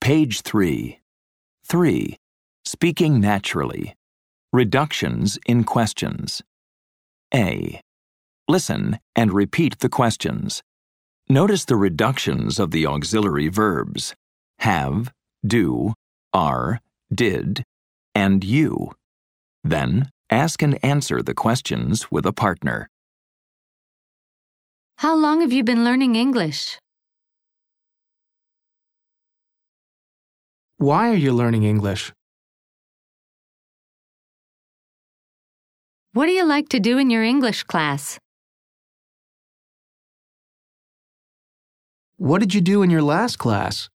Page 3. 3. Speaking naturally. Reductions in questions. A. Listen and repeat the questions. Notice the reductions of the auxiliary verbs have, do, are, did, and you. Then, ask and answer the questions with a partner. How long have you been learning English? Why are you learning English? What do you like to do in your English class? What did you do in your last class?